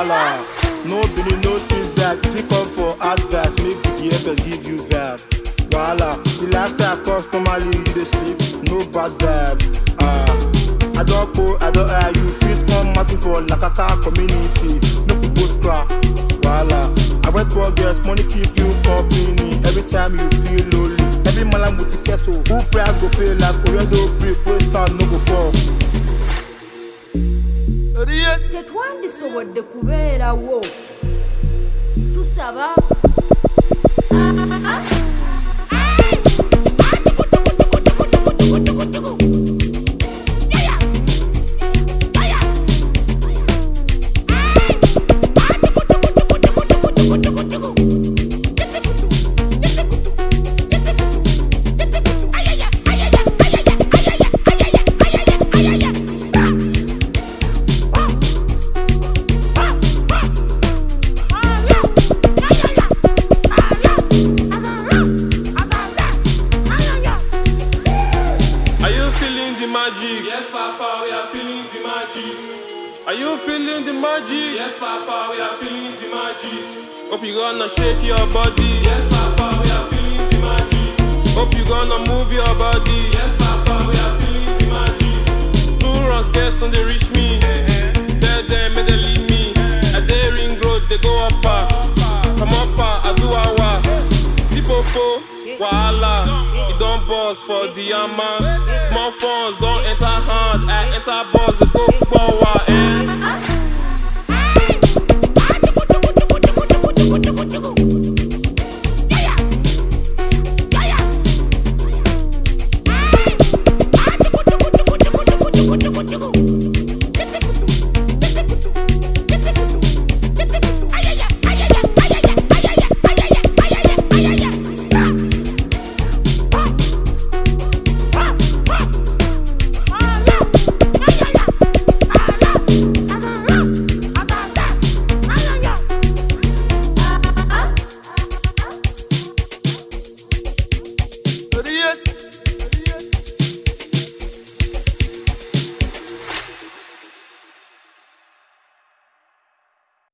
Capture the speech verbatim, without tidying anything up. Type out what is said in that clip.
Voila. No Billy, no street vibe. If you come for advice, make the F S give you vibe. Voila. The lifestyle customary, you dey sleep, no bad vibe. Ah, I don't go, I don't hire you. Fit come marking for Lakaka community. No people scrap. Voila. I went to girls, money keep you company. Every time you feel lonely, every man with the kettle. Who price go pay like Oredo free, first time no go fall. Tetwandisobodde kubeerawo tusaba Yes, Papa, we are feeling the magic. Are you feeling the magic? Yes, Papa, we are feeling the magic. Hope you gonna shake your body. Yes, Papa, we are feeling the magic. Hope you gonna move your body. Yes, Papa, we are feeling the magic. Two runs, guess on they reach me. Tell them, may they leave me. A day ring road, they go up. Come up, I do our. Sipopo, Wahala. It don't boss for the man. Small phones don't enter hand. I enter boss, they go forward. Eh?